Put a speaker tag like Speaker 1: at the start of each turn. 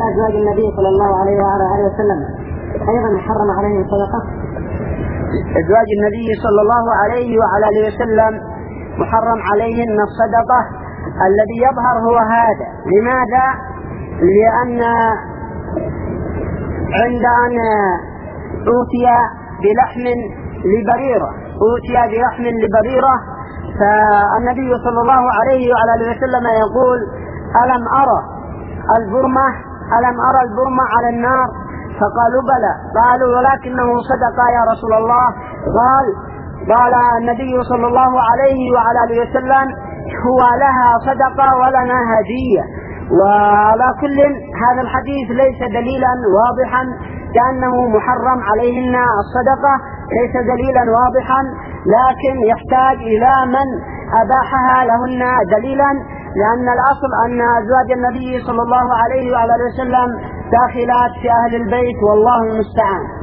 Speaker 1: أزواج النبي صلى الله عليه وعلى آله وسلم أيضا حرم عليهم الصدقة؟
Speaker 2: أزواج النبي صلى الله عليه وعلى آله وسلم محرم عليهن الصدقة. الذي يظهر هو هذا. لماذا؟ لأن عند أن أوتي بلحم لبريرة فالنبي صلى الله عليه وعلى آله وسلم يقول ألم أرى البرمة على النار؟ فقالوا بلى. قالوا ولكنه صدق يا رسول الله. قال النبي صلى الله عليه وعلى آله وسلم هو لها صدقة ولنا هدية. وعلى كل هذا الحديث ليس دليلا واضحا كأنه محرم عليهن الصدقة، ليس دليلا واضحا، لكن يحتاج إلى من أباحها لهن دليلا، لأن الأصل أن أزواج النبي صلى الله عليه وعلى آله وسلم داخلات في أهل البيت والله المستعان.